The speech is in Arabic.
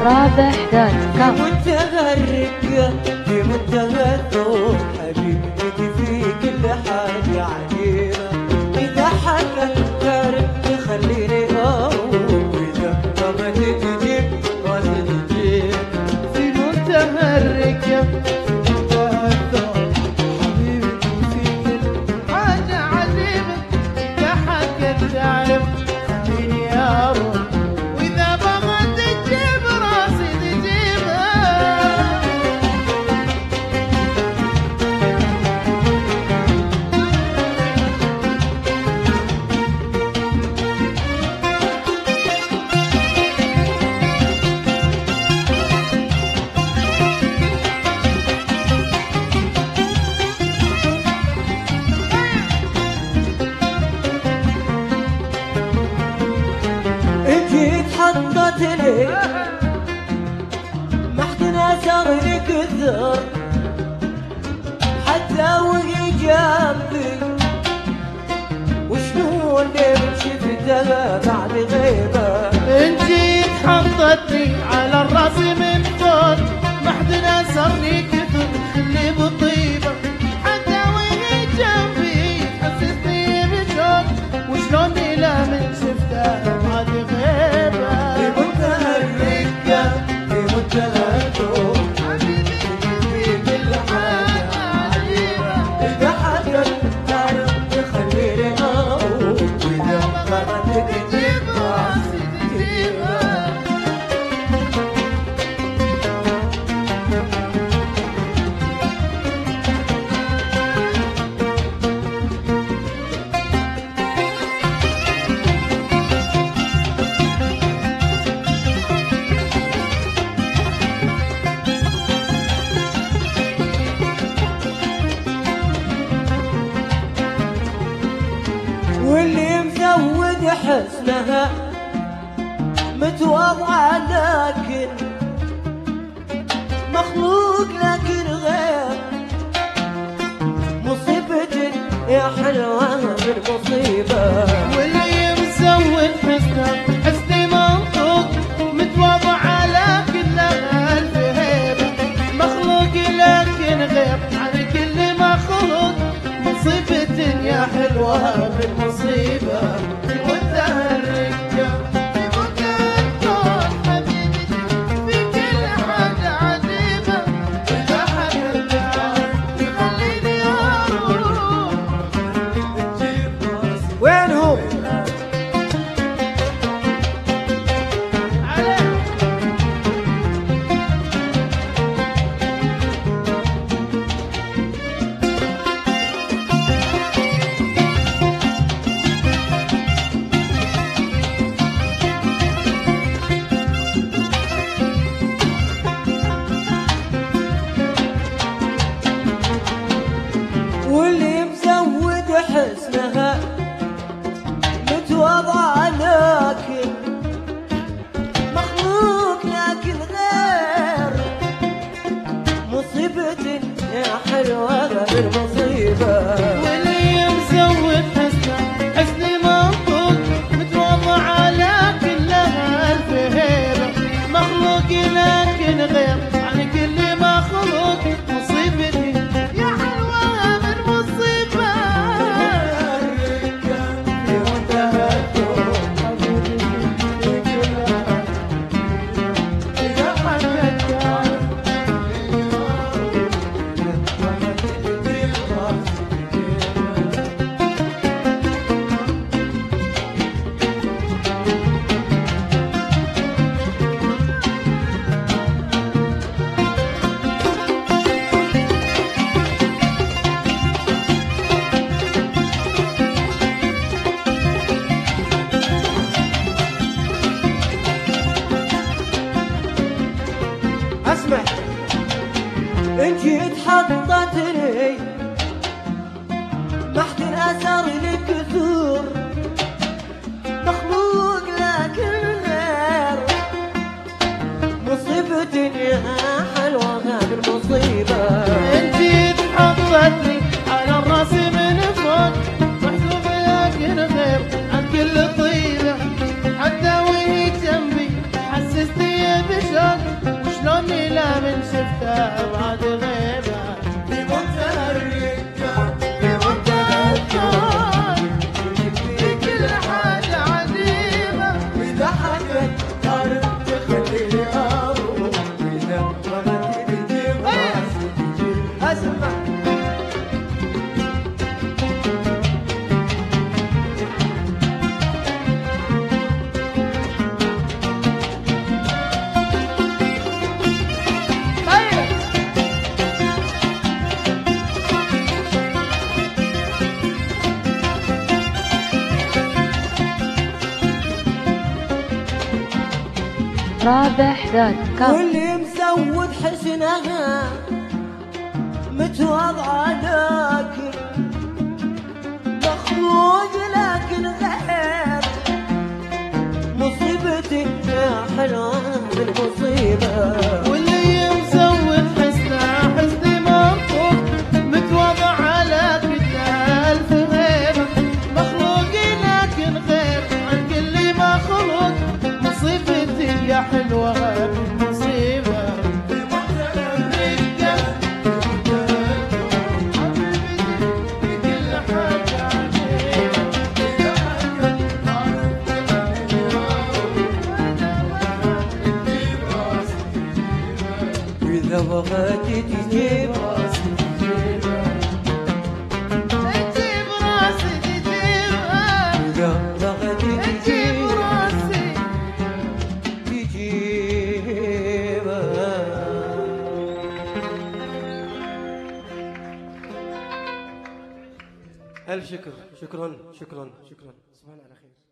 رابح.com. منتهى الرقة في منتهى الذوق، حبيبتك في كل حاجة عجيبة. إذا حكت تخليني أروق، وإذا ما تجيب ما تجيب. في منتهى الرقة في منتهى الذوق، حبيبتك في كل حاجة عجيبة. إذا حكت تعرف خليني أروق، وإذا بغت تجيب راسي تجيبها. حطت لي ما حد ناثر لي كثر، حتى وهي جنبي وشلون شفتها بعد غيبة. انتي تحطتني على الراس من فوق، ما حد ناثرني كثر اللي بطيبة، حتى وهي جنبي حسستني بشوق، وشلون لا من شفتها بعد غيبة. في منتهى الرقة في منتهى الذوق، حبيبتك في كل حاجة عجيبة. إذا حكت تعرف تخليني أروق، وإذا ما تجيب راسي تجيبها. واللي مزود حسنها متواضعة لكن مخلوق لكن غير مصيبة يا حلوة بالمصيبة. واللي مسوي حسني منطوق، متواضعة لكن لها ألف هيبة، مخلوق لكن غير عن كل مخلوق، مصيبة يا حلوة بالمصيبة. في منتهى الرقة في منتهى الذوق، حبيبتي في كل حاجة عجيبة. إذا حكت تعرف تخليني أروق. وينهم؟ واللي مزود حسنها متواضعة لكن مخلوق لكن غير مصيبة يا حلوة بالمصيبة. واللي مسوي حسني منطوق، متواضعة لكن لها ألف هيبة، مخلوق لكن غير عن كل مخلوق، مصيبتي يا حلوة بالمصيبة. في منتهى الذوق، حبيبتي في كل حاجة. إذا حكت تعرف تخليني أروق، وما تجيب راسي تجيبها. اسمع، انتي اتحطت لي ما حد اثر لي كثور، مخلوق لكن غير مصيبة يا حلوة بالمصيبة. انتي تحطتني على الراس من فوق، محسوبة لكن غير عن كل طيبة، حتى وهي جنبي حسستني بشوق، رابح.com. واللي مسود حسنها متواضعة لكن مخلوق لكن غير مصيبتي يا حلوة بالمصيبة. واللي مسوي حسنه حسني مرفوض متواضع لكن ألف غير مخلوق لكن غير عن كل مخلوق مصيبتي يا حلوة مصيبة. إذا بغيت تجيب راسي تجيب راسي تجيبها. إذا بغيت تجيب تجيب راسي تجيبها. ألف شكر. شكرا. صباح على خير.